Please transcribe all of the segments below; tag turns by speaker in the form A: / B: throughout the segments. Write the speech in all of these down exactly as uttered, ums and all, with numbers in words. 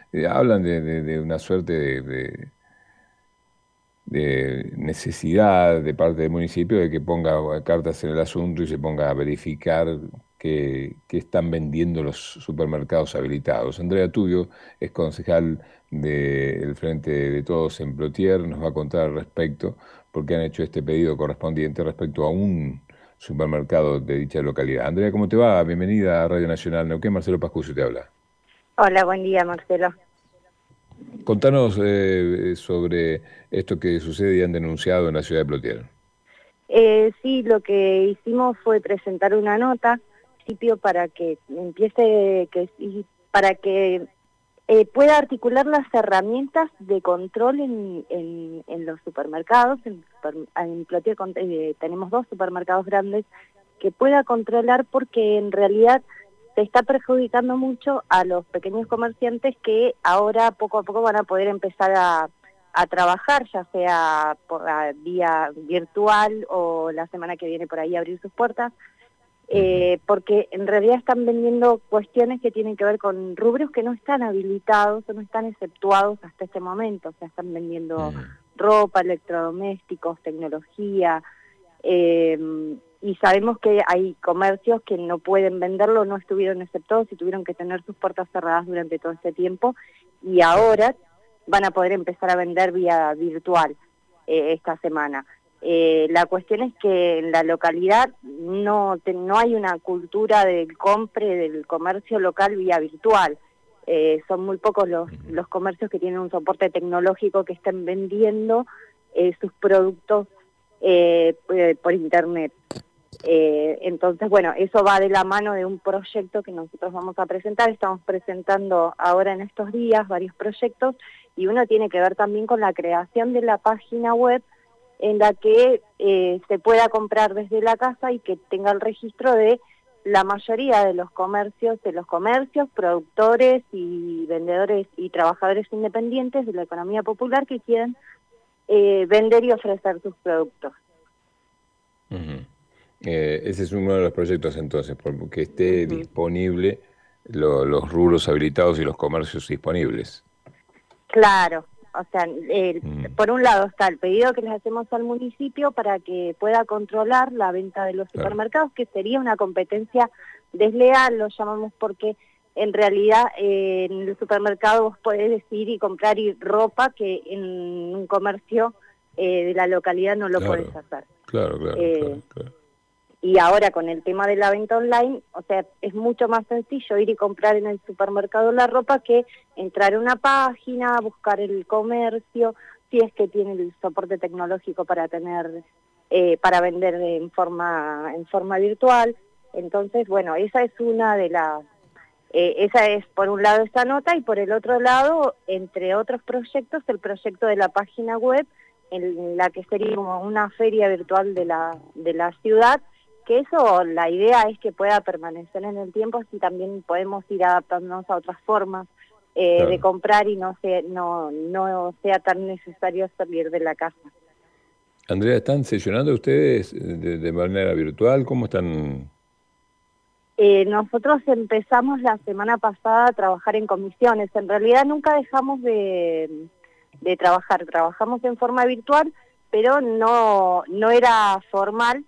A: eh, hablan de, de- de una suerte de, de- de necesidad de parte del municipio de que ponga cartas en el asunto y se ponga a verificar qué, qué están vendiendo los supermercados habilitados. Andrea Tubio es concejal del Frente de Todos en Plotier, nos va a contar al respecto porque han hecho este pedido correspondiente respecto a un supermercado de dicha localidad. Andrea, ¿cómo te va? Bienvenida a Radio Nacional Neuquén. Marcelo Pascucio te habla.
B: Hola, buen día, Marcelo.
A: Contanos eh, sobre esto que sucede y han denunciado en la ciudad de Plotier.
B: Eh, sí, lo que hicimos fue presentar una nota al municipio para que empiece, que, y para que eh, pueda articular las herramientas de control en, en, en los supermercados. En, super- en Plotier con- eh, tenemos dos supermercados grandes que pueda controlar, porque en realidad se está perjudicando mucho a los pequeños comerciantes que ahora poco a poco van a poder empezar a, a trabajar, ya sea por a, vía virtual o la semana que viene por ahí abrir sus puertas,
A: Ujú.
B: eh, porque en realidad están vendiendo cuestiones que tienen que ver con rubros que no están habilitados o no están exceptuados hasta este momento. O sea, están vendiendo
A: Mm.
B: ropa, electrodomésticos, tecnología, eh, y sabemos que hay comercios que no pueden venderlo, no estuvieron exceptuados y tuvieron que tener sus puertas cerradas durante todo este tiempo, y
A: Claro.
B: ahora van a poder empezar a vender vía virtual eh, esta semana. Eh, la cuestión es que en la localidad no, te- no hay una cultura del compre del comercio local vía virtual. Eh, son muy pocos los,
A: Ujú.
B: los comercios que tienen un soporte tecnológico que estén vendiendo eh, sus productos eh, eh, por internet. Eh, entonces, bueno, eso va de la mano de un proyecto que nosotros vamos a presentar. Estamos presentando ahora en estos días varios proyectos, y uno tiene que ver también con la creación de la página web en la que eh, se pueda comprar desde la casa y que tenga el registro de la mayoría de los comercios, de los comercios, productores y vendedores y trabajadores independientes de la economía popular que quieren eh, vender y ofrecer sus productos.
A: Ujú. Eh, ese es uno de los proyectos entonces, porque esté
B: Ujú.
A: disponible lo- los rubros habilitados y los comercios disponibles.
B: Claro, o sea, el-
A: Mm.
B: por un lado está el pedido que les hacemos al municipio para que pueda controlar la venta de los
A: Claro,
B: supermercados, que sería una competencia desleal, lo llamamos, porque en realidad eh, en el supermercado vos podés decidir y comprar y ropa que en un comercio eh, de la localidad no lo podés
A: claro,
B: hacer.
A: claro, claro,
B: Eh,
A: claro, claro.
B: Y ahora con el tema de la venta online, o sea, es mucho más sencillo ir y comprar en el supermercado la ropa que entrar a una página, buscar el comercio, si es que tiene el soporte tecnológico para tener, eh, para vender en forma, en forma virtual. Entonces, bueno, esa es una de las, eh, esa es por un lado esta nota, y por el otro lado, entre otros proyectos, el proyecto de la página web, en la que sería como una feria virtual de la, de la ciudad, que eso, la idea es que pueda permanecer en el tiempo, así también podemos ir adaptándonos a otras formas eh, de
A: Claro.
B: comprar y no, se, no, no sea tan necesario salir de la casa.
A: Andrea, ¿están sesionando ustedes de, de manera virtual? ¿Cómo están?
B: Eh, nosotros empezamos la semana pasada a trabajar en comisiones. En realidad nunca dejamos de, de trabajar. Trabajamos en forma virtual, pero no, no era formal.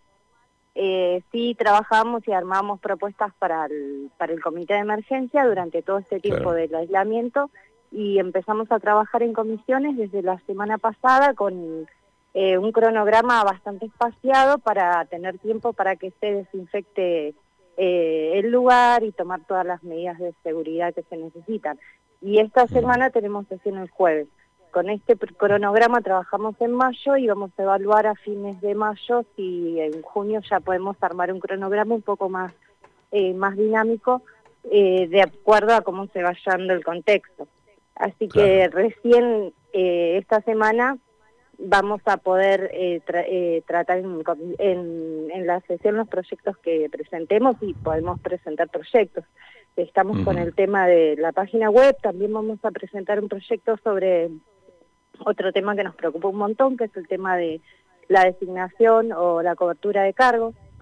B: Eh, sí trabajábamos y armábamos propuestas para el, para el comité de emergencia durante todo este tiempo
A: Claro.
B: del aislamiento, y empezamos a trabajar en comisiones desde la semana pasada con eh, un cronograma bastante espaciado para tener tiempo para que se desinfecte eh, el lugar y tomar todas las medidas de seguridad que se necesitan. Y esta
A: Mm.
B: semana tenemos sesión el jueves. Con este pr- cronograma trabajamos en mayo y vamos a evaluar a fines de mayo si en junio ya podemos armar un cronograma un poco más, eh, más dinámico, eh, de acuerdo a cómo se vaya dando el contexto. Así
A: Claro.
B: que recién eh, esta semana vamos a poder eh, tra eh, tratar en, en, en la sesión los proyectos que presentemos, y podemos presentar proyectos. Estamos con
A: Ujú.
B: el tema de la página web, también vamos a presentar un proyecto sobre otro tema que nos preocupa un montón, que es el tema de la designación o la cobertura de cargos.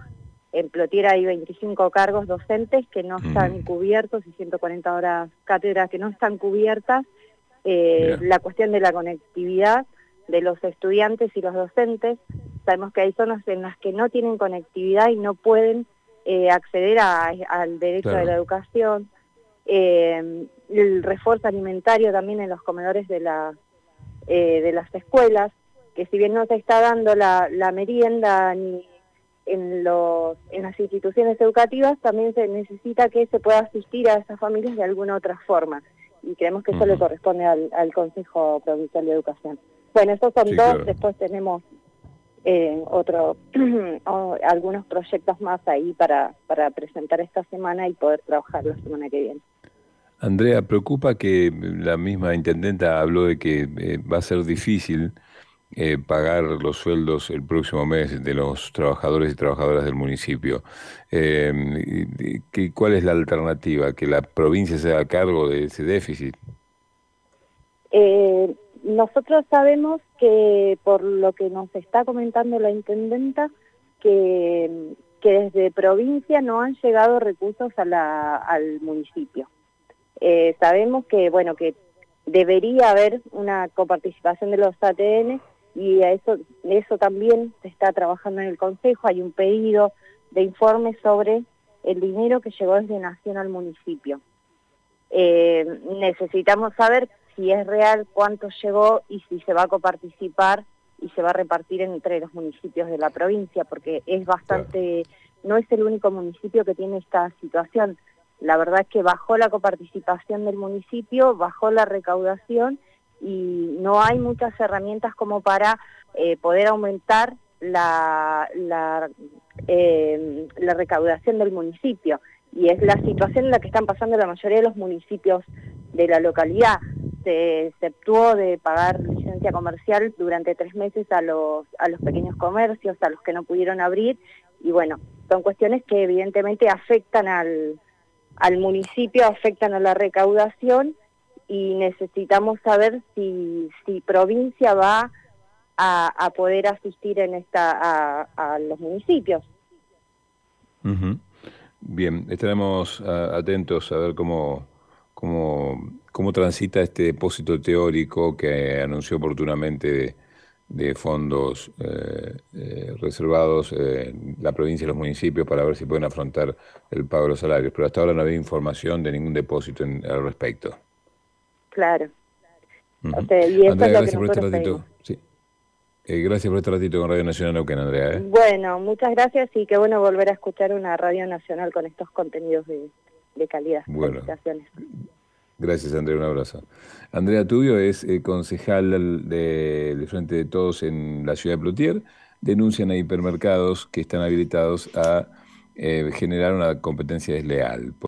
B: En Plotier hay veinticinco cargos docentes que no
A: Ujú.
B: están cubiertos y ciento cuarenta horas cátedras que no están cubiertas. Eh,
A: Mira,
B: la cuestión de la conectividad de los estudiantes y los docentes, sabemos que hay zonas en las que no tienen conectividad y no pueden eh, acceder a- al derecho de la
A: claro.
B: educación. Eh, el refuerzo alimentario también en los comedores de, la, eh, de las escuelas, que si bien no se está dando la, la merienda ni en, los, en las instituciones educativas, también se necesita que se pueda asistir a esas familias de alguna otra forma. Y creemos que eso le
A: Ujú.
B: corresponde al, al Consejo Provincial de Educación. Bueno, esos son
A: Sí,
B: dos,
A: claro.
B: después tenemos eh, otro, o algunos proyectos más ahí para, para presentar esta semana y poder trabajar la semana que viene.
A: Andrea, preocupa que la misma intendenta habló de que eh, va a ser difícil eh, pagar los sueldos el próximo mes de los trabajadores y trabajadoras del municipio. Eh, y- y- ¿qué- ¿Cuál es la alternativa? ¿Que la provincia se haga cargo de ese déficit?
B: Eh, nosotros sabemos que, por lo que nos está comentando la intendenta, que, que desde provincia no han llegado recursos a la, al municipio. Eh, sabemos que, bueno, que debería haber una coparticipación de los A T N y a eso, eso también se está trabajando en el Consejo. Hay un pedido de informe sobre el dinero que llegó desde Nación al municipio. Eh, necesitamos saber si es real, cuánto llegó y si se va a coparticipar y se va a repartir entre los municipios de la provincia, porque es
A: Claro,
B: bastante, no es el único municipio que tiene esta situación. La verdad es que bajó la coparticipación del municipio, bajó la recaudación y no hay muchas herramientas como para eh, poder aumentar la, la, eh, la recaudación del municipio. Y es la situación en la que están pasando la mayoría de los municipios de la localidad. Se exceptuó de pagar licencia comercial durante tres meses a los, a los pequeños comercios, a los que no pudieron abrir, y bueno, son cuestiones que evidentemente afectan al, al municipio, afectan a la recaudación, y necesitamos saber si, si provincia va a, a poder asistir en esta a, a los municipios.
A: ujú. Bien, estaremos ah, atentos a ver cómo, cómo, cómo transita este depósito teórico que anunció oportunamente de, de fondos eh, eh, reservados eh, la provincia y los municipios para ver si pueden afrontar el pago de los salarios. Pero hasta ahora no había información de ningún depósito en- al respecto.
B: Claro. O
A: Ujú.
B: sea, y eso es
A: Andrea,
B: lo que
A: gracias por este
B: nosotros pedimos.
A: ratito. Sí. Eh, gracias por este ratito con Radio Nacional Neuquén, Andrea. ¿eh?
B: Bueno, muchas gracias y qué bueno volver a escuchar una radio nacional con estos contenidos de, de calidad.
A: Bueno,
B: Felicitaciones.
A: gracias, Andrea, un abrazo. Andrea Tubio es eh, concejal del de- del Frente de Todos en la ciudad de Plotier. Denuncian a hipermercados que están habilitados a eh, generar una competencia desleal.